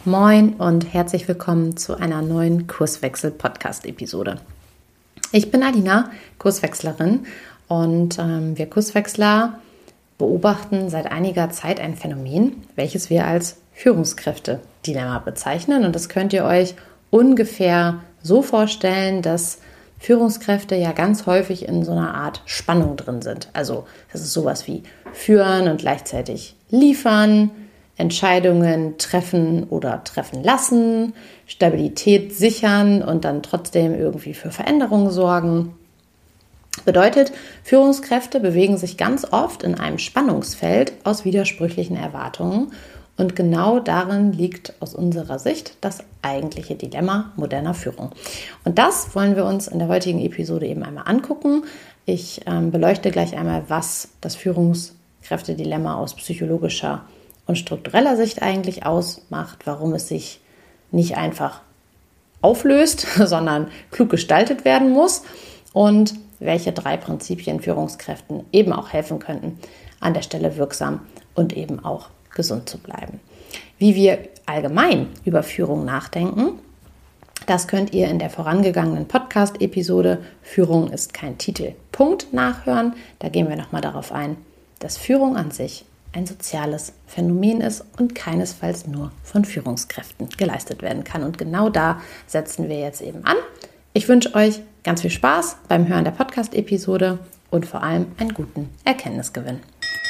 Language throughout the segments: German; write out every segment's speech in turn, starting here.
Moin und herzlich willkommen zu einer neuen Kurswechsel-Podcast-Episode. Ich bin Alina, Kurswechslerin und wir Kurswechsler beobachten seit einiger Zeit ein Phänomen, welches wir als Führungskräfte-Dilemma bezeichnen. Und das könnt ihr euch ungefähr so vorstellen, dass Führungskräfte ja ganz häufig in so einer Art Spannung drin sind. Also das ist sowas wie führen und gleichzeitig liefern, Entscheidungen treffen oder treffen lassen, Stabilität sichern und dann trotzdem irgendwie für Veränderungen sorgen. Bedeutet, Führungskräfte bewegen sich ganz oft in einem Spannungsfeld aus widersprüchlichen Erwartungen und genau darin liegt aus unserer Sicht das eigentliche Dilemma moderner Führung. Und das wollen wir uns in der heutigen Episode eben einmal angucken. Ich beleuchte gleich einmal, was das Führungskräftedilemma aus psychologischer und struktureller Sicht eigentlich ausmacht, warum es sich nicht einfach auflöst, sondern klug gestaltet werden muss und welche 3 Prinzipien Führungskräften eben auch helfen könnten, an der Stelle wirksam und eben auch gesund zu bleiben. Wie wir allgemein über Führung nachdenken, das könnt ihr in der vorangegangenen Podcast-Episode Führung ist kein Titel. Punkt nachhören. Da gehen wir nochmal darauf ein, dass Führung an sich ein soziales Phänomen ist und keinesfalls nur von Führungskräften geleistet werden kann. Und genau da setzen wir jetzt eben an. Ich wünsche euch ganz viel Spaß beim Hören der Podcast-Episode und vor allem einen guten Erkenntnisgewinn.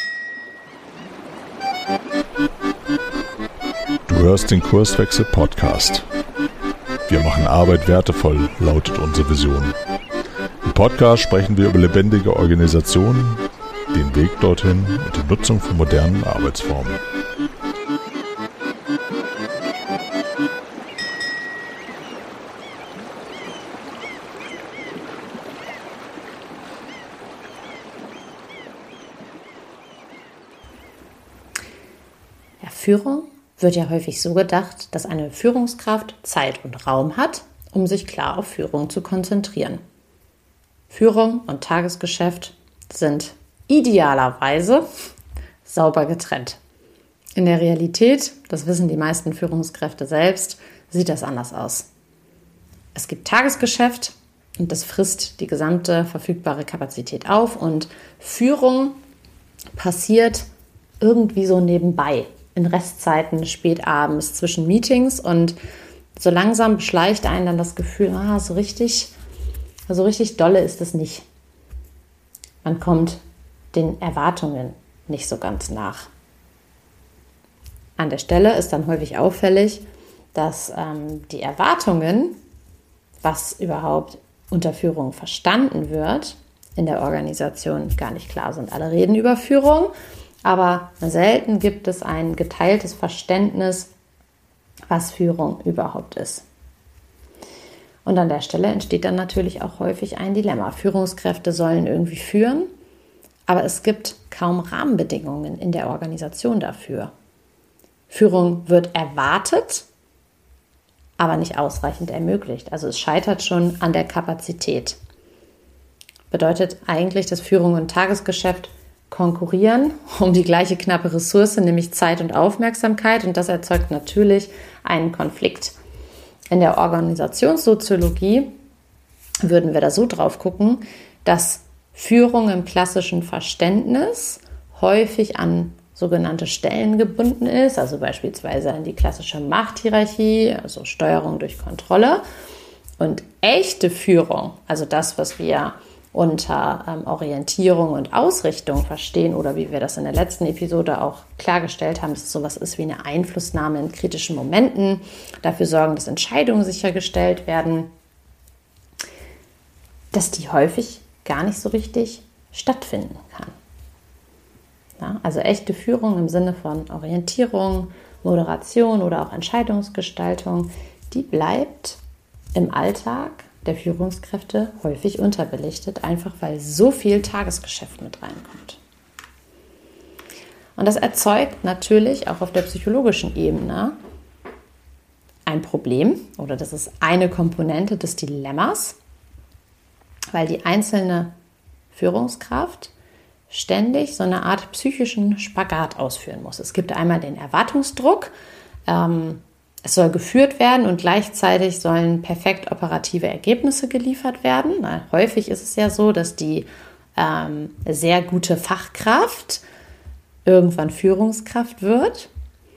Du hörst den Kurswechsel-Podcast. Wir machen Arbeit wertevoll, lautet unsere Vision. Im Podcast sprechen wir über lebendige Organisationen, den Weg dorthin und die Nutzung von modernen Arbeitsformen. Ja, Führung wird ja häufig so gedacht, dass eine Führungskraft Zeit und Raum hat, um sich klar auf Führung zu konzentrieren. Führung und Tagesgeschäft sind idealerweise sauber getrennt. In der Realität, das wissen die meisten Führungskräfte selbst, sieht das anders aus. Es gibt Tagesgeschäft und das frisst die gesamte verfügbare Kapazität auf und Führung passiert irgendwie so nebenbei, in Restzeiten, spät abends, zwischen Meetings und so langsam beschleicht einen dann das Gefühl, so richtig dolle ist es nicht. Man kommt den Erwartungen nicht so ganz nach. An der Stelle ist dann häufig auffällig, dass die Erwartungen, was überhaupt unter Führung verstanden wird, in der Organisation gar nicht klar sind. Alle reden über Führung, aber selten gibt es ein geteiltes Verständnis, was Führung überhaupt ist. Und an der Stelle entsteht dann natürlich auch häufig ein Dilemma. Führungskräfte sollen irgendwie führen, aber es gibt kaum Rahmenbedingungen in der Organisation dafür. Führung wird erwartet, aber nicht ausreichend ermöglicht. Also es scheitert schon an der Kapazität. Bedeutet eigentlich, dass Führung und Tagesgeschäft konkurrieren um die gleiche knappe Ressource, nämlich Zeit und Aufmerksamkeit. Und das erzeugt natürlich einen Konflikt. In der Organisationssoziologie würden wir da so drauf gucken, dass Führung im klassischen Verständnis häufig an sogenannte Stellen gebunden ist, also beispielsweise an die klassische Machthierarchie, also Steuerung durch Kontrolle. Und echte Führung, also das, was wir unter Orientierung und Ausrichtung verstehen oder wie wir das in der letzten Episode auch klargestellt haben, dass es sowas ist wie eine Einflussnahme in kritischen Momenten, dafür sorgen, dass Entscheidungen sichergestellt werden, dass die häufig gar nicht so richtig stattfinden kann. Ja, also echte Führung im Sinne von Orientierung, Moderation oder auch Entscheidungsgestaltung, die bleibt im Alltag der Führungskräfte häufig unterbelichtet, einfach weil so viel Tagesgeschäft mit reinkommt. Und das erzeugt natürlich auch auf der psychologischen Ebene ein Problem, oder das ist eine Komponente des Dilemmas, weil die einzelne Führungskraft ständig so eine Art psychischen Spagat ausführen muss. Es gibt einmal den Erwartungsdruck, Es soll geführt werden und gleichzeitig sollen perfekt operative Ergebnisse geliefert werden. Weil häufig ist es ja so, dass die sehr gute Fachkraft irgendwann Führungskraft wird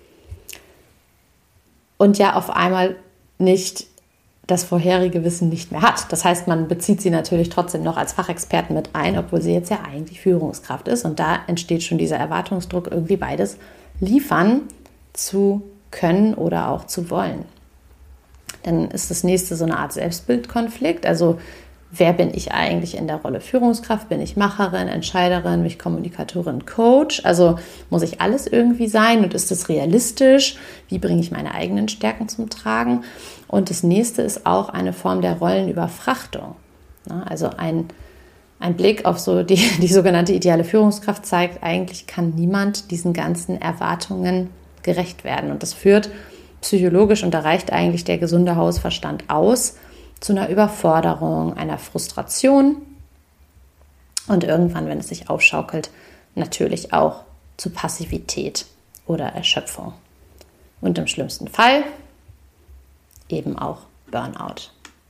und ja auf einmal nicht das vorherige Wissen nicht mehr hat. Das heißt, man bezieht sie natürlich trotzdem noch als Fachexperten mit ein, obwohl sie jetzt ja eigentlich Führungskraft ist. Und da entsteht schon dieser Erwartungsdruck, irgendwie beides liefern zu können oder auch zu wollen. Dann ist das nächste so eine Art Selbstbildkonflikt. Also wer bin ich eigentlich in der Rolle Führungskraft? Bin ich Macherin, Entscheiderin, bin ich Kommunikatorin, Coach? Also muss ich alles irgendwie sein und ist das realistisch? Wie bringe ich meine eigenen Stärken zum Tragen? Und das nächste ist auch eine Form der Rollenüberfrachtung. Also ein Blick auf so die sogenannte ideale Führungskraft zeigt, eigentlich kann niemand diesen ganzen Erwartungen gerecht werden. Und das führt psychologisch, und da reicht eigentlich der gesunde Hausverstand aus, zu einer Überforderung, einer Frustration und irgendwann, wenn es sich aufschaukelt, natürlich auch zu Passivität oder Erschöpfung. Und im schlimmsten Fall eben auch Burnout.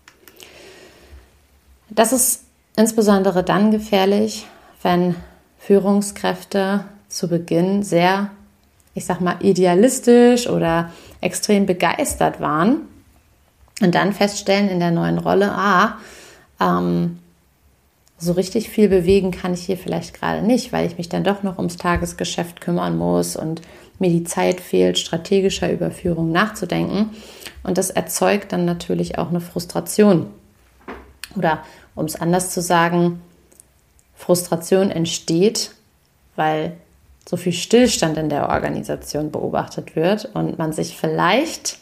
Das ist insbesondere dann gefährlich, wenn Führungskräfte zu Beginn sehr, ich sag mal, idealistisch oder extrem begeistert waren und dann feststellen in der neuen Rolle, so richtig viel bewegen kann ich hier vielleicht gerade nicht, weil ich mich dann doch noch ums Tagesgeschäft kümmern muss und mir die Zeit fehlt, strategischer über Führung nachzudenken. Und das erzeugt dann natürlich auch eine Frustration. Oder um es anders zu sagen, Frustration entsteht, weil so viel Stillstand in der Organisation beobachtet wird und man sich vielleicht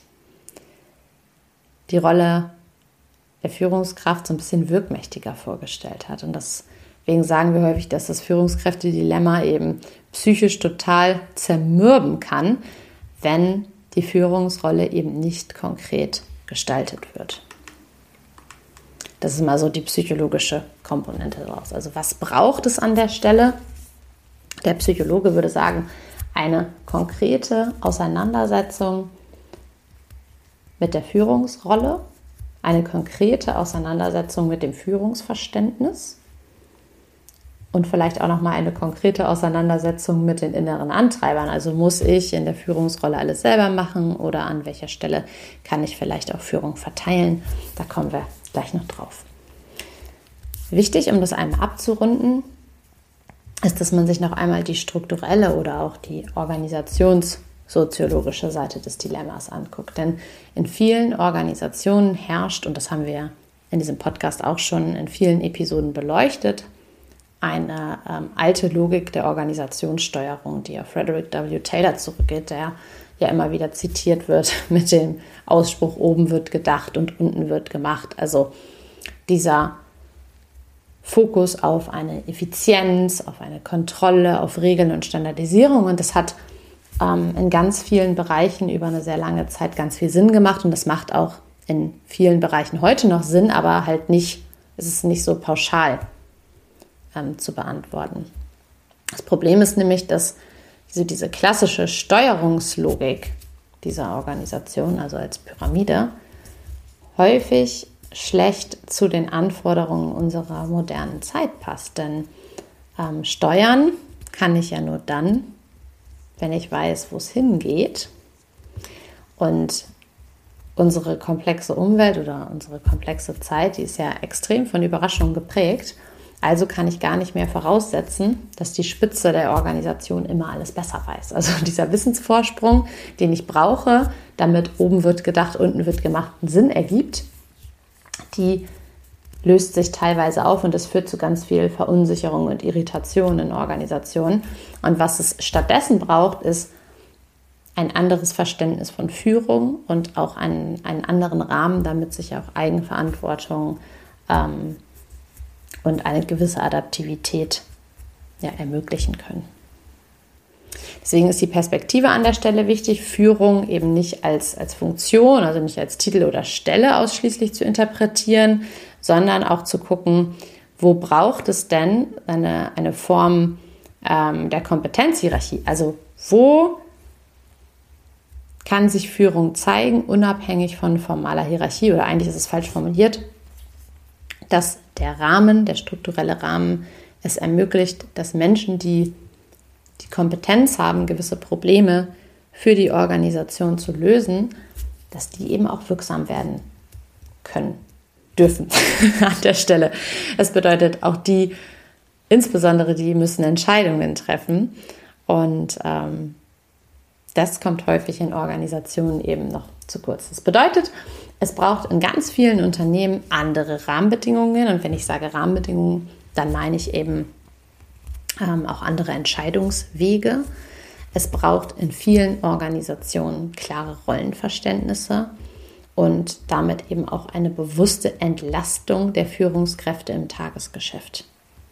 die Rolle der Führungskraft so ein bisschen wirkmächtiger vorgestellt hat. Und deswegen sagen wir häufig, dass das Führungskräftedilemma eben psychisch total zermürben kann, wenn die Führungsrolle eben nicht konkret gestaltet wird. Das ist mal so die psychologische Komponente daraus. Also was braucht es an der Stelle? Der Psychologe würde sagen, eine konkrete Auseinandersetzung mit der Führungsrolle, eine konkrete Auseinandersetzung mit dem Führungsverständnis und vielleicht auch nochmal eine konkrete Auseinandersetzung mit den inneren Antreibern. Also muss ich in der Führungsrolle alles selber machen oder an welcher Stelle kann ich vielleicht auch Führung verteilen? Da kommen wir gleich noch drauf. Wichtig, um das einmal abzurunden, ist, dass man sich noch einmal die strukturelle oder auch die organisationssoziologische Seite des Dilemmas anguckt. Denn in vielen Organisationen herrscht, und das haben wir in diesem Podcast auch schon in vielen Episoden beleuchtet, eine alte Logik der Organisationssteuerung, die auf Frederick W. Taylor zurückgeht, der ja immer wieder zitiert wird mit dem Ausspruch, oben wird gedacht und unten wird gemacht. Also dieser Fokus auf eine Effizienz, auf eine Kontrolle, auf Regeln und Standardisierung. Und das hat in ganz vielen Bereichen über eine sehr lange Zeit ganz viel Sinn gemacht. Und das macht auch in vielen Bereichen heute noch Sinn, aber halt nicht, es ist nicht so pauschal zu beantworten. Das Problem ist nämlich, dass diese klassische Steuerungslogik dieser Organisation, also als Pyramide, häufig schlecht zu den Anforderungen unserer modernen Zeit passt. Denn steuern kann ich ja nur dann, wenn ich weiß, wo es hingeht. Und unsere komplexe Umwelt oder unsere komplexe Zeit, die ist ja extrem von Überraschungen geprägt. Also kann ich gar nicht mehr voraussetzen, dass die Spitze der Organisation immer alles besser weiß. Also dieser Wissensvorsprung, den ich brauche, damit oben wird gedacht, unten wird gemacht, einen Sinn ergibt, die löst sich teilweise auf und das führt zu ganz viel Verunsicherung und Irritation in Organisationen. Und was es stattdessen braucht, ist ein anderes Verständnis von Führung und auch einen anderen Rahmen, damit sich auch Eigenverantwortung und eine gewisse Adaptivität ermöglichen können. Deswegen ist die Perspektive an der Stelle wichtig, Führung eben nicht als Funktion, also nicht als Titel oder Stelle ausschließlich zu interpretieren, sondern auch zu gucken, wo braucht es denn eine Form der Kompetenzhierarchie? Also wo kann sich Führung zeigen, unabhängig von formaler Hierarchie, oder eigentlich ist es falsch formuliert, dass der Rahmen, der strukturelle Rahmen, es ermöglicht, dass Menschen, die die Kompetenz haben, gewisse Probleme für die Organisation zu lösen, dass die eben auch wirksam werden können, dürfen an der Stelle. Das bedeutet, auch die, insbesondere die, müssen Entscheidungen treffen. Und das kommt häufig in Organisationen eben noch zu kurz. Das bedeutet, es braucht in ganz vielen Unternehmen andere Rahmenbedingungen. Und wenn ich sage Rahmenbedingungen, dann meine ich eben auch andere Entscheidungswege. Es braucht in vielen Organisationen klare Rollenverständnisse und damit eben auch eine bewusste Entlastung der Führungskräfte im Tagesgeschäft.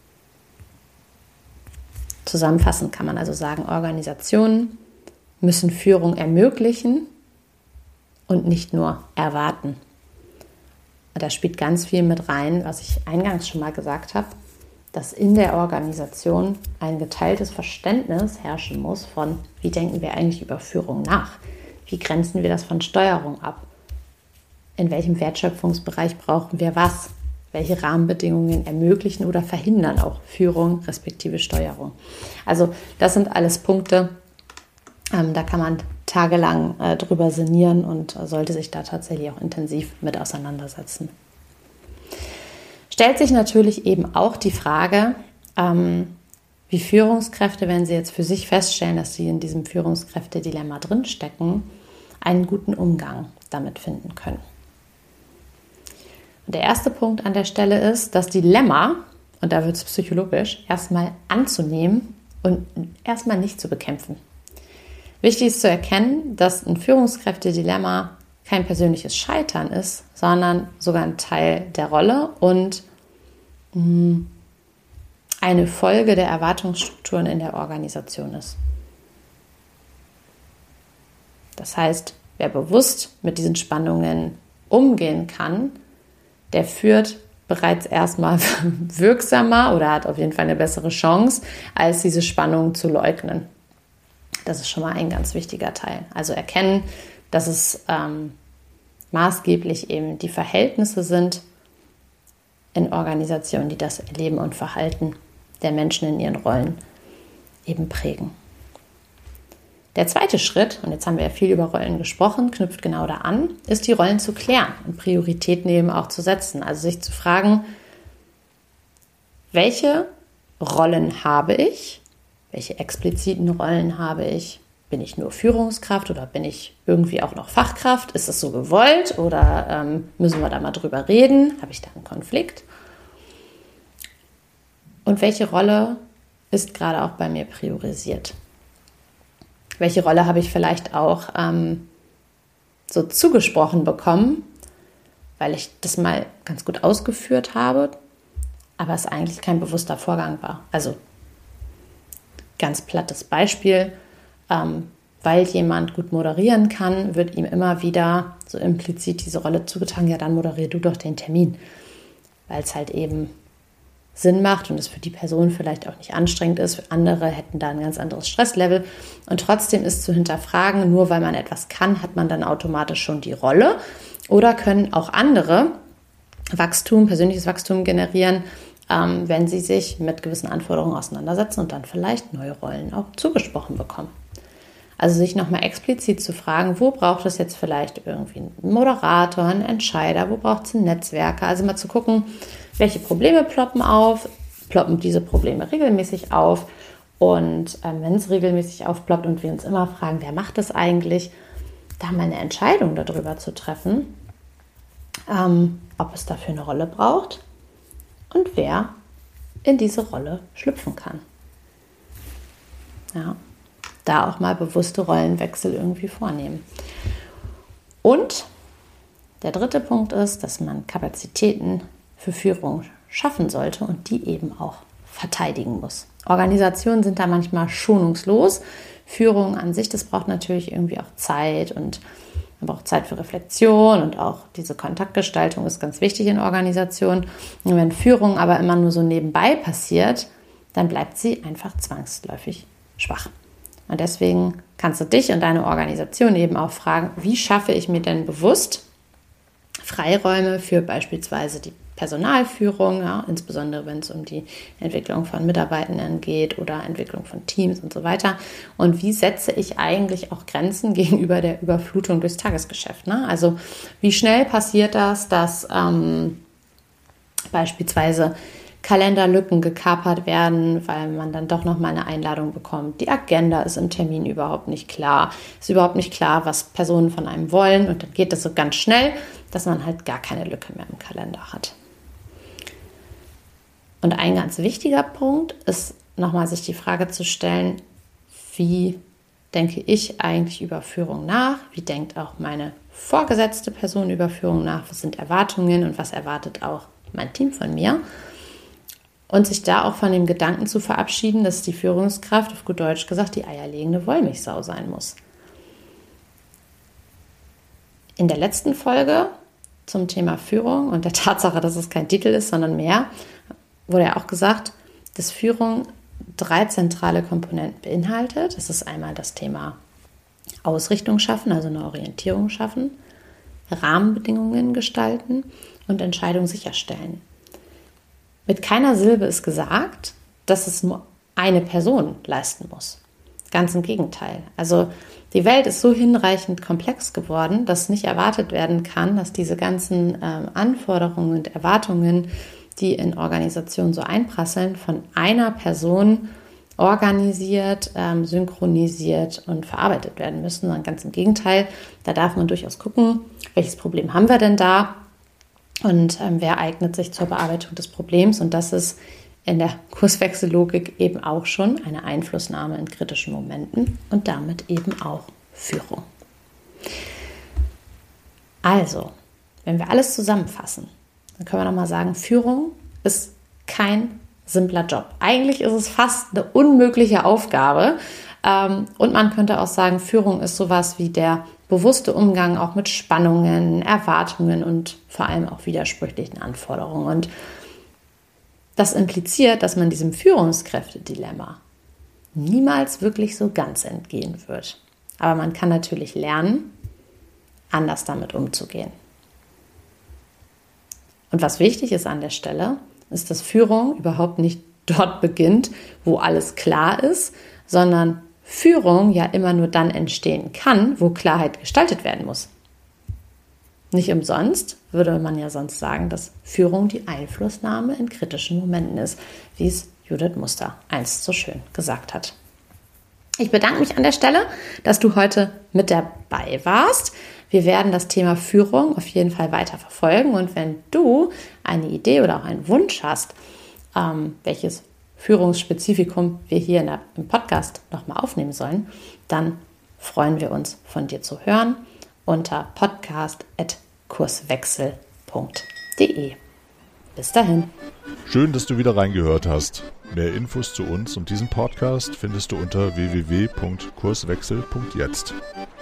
Zusammenfassend kann man also sagen, Organisationen müssen Führung ermöglichen und nicht nur erwarten. Und da spielt ganz viel mit rein, was ich eingangs schon mal gesagt habe, dass in der Organisation ein geteiltes Verständnis herrschen muss von, wie denken wir eigentlich über Führung nach? Wie grenzen wir das von Steuerung ab? In welchem Wertschöpfungsbereich brauchen wir was? Welche Rahmenbedingungen ermöglichen oder verhindern auch Führung respektive Steuerung? Also das sind alles Punkte, da kann man tagelang drüber sinnieren und sollte sich da tatsächlich auch intensiv mit auseinandersetzen. Stellt sich natürlich eben auch die Frage, wie Führungskräfte, wenn sie jetzt für sich feststellen, dass sie in diesem Führungskräfte-Dilemma drinstecken, einen guten Umgang damit finden können. Und der erste Punkt an der Stelle ist, das Dilemma, und da wird es psychologisch, erstmal anzunehmen und erstmal nicht zu bekämpfen. Wichtig ist zu erkennen, dass ein Führungskräfte-Dilemma kein persönliches Scheitern ist, sondern sogar ein Teil der Rolle und eine Folge der Erwartungsstrukturen in der Organisation ist. Das heißt, wer bewusst mit diesen Spannungen umgehen kann, der führt bereits erstmal wirksamer oder hat auf jeden Fall eine bessere Chance, als diese Spannungen zu leugnen. Das ist schon mal ein ganz wichtiger Teil. Also erkennen, dass es maßgeblich eben die Verhältnisse sind in Organisationen, die das Erleben und Verhalten der Menschen in ihren Rollen eben prägen. Der zweite Schritt, und jetzt haben wir ja viel über Rollen gesprochen, knüpft genau da an, ist die Rollen zu klären und Prioritäten eben auch zu setzen. Also sich zu fragen, welche Rollen habe ich, welche expliziten Rollen habe ich? Bin ich nur Führungskraft oder bin ich irgendwie auch noch Fachkraft? Ist das so gewollt oder müssen wir da mal drüber reden? Habe ich da einen Konflikt? Und welche Rolle ist gerade auch bei mir priorisiert? Welche Rolle habe ich vielleicht auch so zugesprochen bekommen, weil ich das mal ganz gut ausgeführt habe, aber es eigentlich kein bewusster Vorgang war? Also ganz plattes Beispiel, weil jemand gut moderieren kann, wird ihm immer wieder so implizit diese Rolle zugetragen, ja, dann moderier du doch den Termin, weil es halt eben Sinn macht und es für die Person vielleicht auch nicht anstrengend ist. Für andere hätten da ein ganz anderes Stresslevel. Und trotzdem ist zu hinterfragen, nur weil man etwas kann, hat man dann automatisch schon die Rolle. Oder können auch andere persönliches Wachstum generieren, wenn sie sich mit gewissen Anforderungen auseinandersetzen und dann vielleicht neue Rollen auch zugesprochen bekommen. Also sich nochmal explizit zu fragen, wo braucht es jetzt vielleicht irgendwie einen Moderator, einen Entscheider, wo braucht es einen Netzwerker? Also mal zu gucken, welche Probleme ploppen diese Probleme regelmäßig auf. Und wenn es regelmäßig aufploppt und wir uns immer fragen, wer macht das eigentlich, da mal eine Entscheidung darüber zu treffen, ob es dafür eine Rolle braucht und wer in diese Rolle schlüpfen kann. Ja, da auch mal bewusste Rollenwechsel irgendwie vornehmen. Und der dritte Punkt ist, dass man Kapazitäten für Führung schaffen sollte und die eben auch verteidigen muss. Organisationen sind da manchmal schonungslos. Führung an sich, das braucht natürlich irgendwie auch Zeit und man braucht Zeit für Reflexion und auch diese Kontaktgestaltung ist ganz wichtig in Organisationen. Und wenn Führung aber immer nur so nebenbei passiert, dann bleibt sie einfach zwangsläufig schwach. Und deswegen kannst du dich und deine Organisation eben auch fragen, wie schaffe ich mir denn bewusst Freiräume für beispielsweise die Personalführung, ja, insbesondere wenn es um die Entwicklung von Mitarbeitenden geht oder Entwicklung von Teams und so weiter. Und wie setze ich eigentlich auch Grenzen gegenüber der Überflutung durchs Tagesgeschäft? Ne? Also wie schnell passiert das, dass beispielsweise Kalenderlücken gekapert werden, weil man dann doch noch mal eine Einladung bekommt. Die Agenda ist im Termin überhaupt nicht klar. Ist überhaupt nicht klar, was Personen von einem wollen. Und dann geht das so ganz schnell, dass man halt gar keine Lücke mehr im Kalender hat. Und ein ganz wichtiger Punkt ist, nochmal sich die Frage zu stellen, wie denke ich eigentlich über Führung nach? Wie denkt auch meine vorgesetzte Person über Führung nach? Was sind Erwartungen und was erwartet auch mein Team von mir? Und sich da auch von dem Gedanken zu verabschieden, dass die Führungskraft, auf gut Deutsch gesagt, die eierlegende Wollmilchsau sein muss. In der letzten Folge zum Thema Führung und der Tatsache, dass es kein Titel ist, sondern mehr, wurde ja auch gesagt, dass Führung 3 zentrale Komponenten beinhaltet. Das ist einmal das Thema Ausrichtung schaffen, also eine Orientierung schaffen, Rahmenbedingungen gestalten und Entscheidungen sicherstellen. Mit keiner Silbe ist gesagt, dass es nur eine Person leisten muss. Ganz im Gegenteil. Also die Welt ist so hinreichend komplex geworden, dass nicht erwartet werden kann, dass diese ganzen Anforderungen und Erwartungen, die in Organisationen so einprasseln, von einer Person organisiert, synchronisiert und verarbeitet werden müssen. Und ganz im Gegenteil, da darf man durchaus gucken, welches Problem haben wir denn da? Und wer eignet sich zur Bearbeitung des Problems? Und das ist in der Kurswechsellogik eben auch schon eine Einflussnahme in kritischen Momenten und damit eben auch Führung. Also, wenn wir alles zusammenfassen, dann können wir nochmal sagen, Führung ist kein simpler Job. Eigentlich ist es fast eine unmögliche Aufgabe. Und man könnte auch sagen, Führung ist sowas wie der bewusste Umgang auch mit Spannungen, Erwartungen und vor allem auch widersprüchlichen Anforderungen. Und das impliziert, dass man diesem Führungskräftedilemma niemals wirklich so ganz entgehen wird. Aber man kann natürlich lernen, anders damit umzugehen. Und was wichtig ist an der Stelle, ist, dass Führung überhaupt nicht dort beginnt, wo alles klar ist, sondern Führung ja immer nur dann entstehen kann, wo Klarheit gestaltet werden muss. Nicht umsonst würde man ja sonst sagen, dass Führung die Einflussnahme in kritischen Momenten ist, wie es Judith Muster einst so schön gesagt hat. Ich bedanke mich an der Stelle, dass du heute mit dabei warst. Wir werden das Thema Führung auf jeden Fall weiter verfolgen. Und wenn du eine Idee oder auch einen Wunsch hast, welches Führungsspezifikum wir hier im Podcast nochmal aufnehmen sollen, dann freuen wir uns, von dir zu hören unter podcast@kurswechsel.de. Bis dahin. Schön, dass du wieder reingehört hast. Mehr Infos zu uns und diesem Podcast findest du unter www.kurswechsel.jetzt.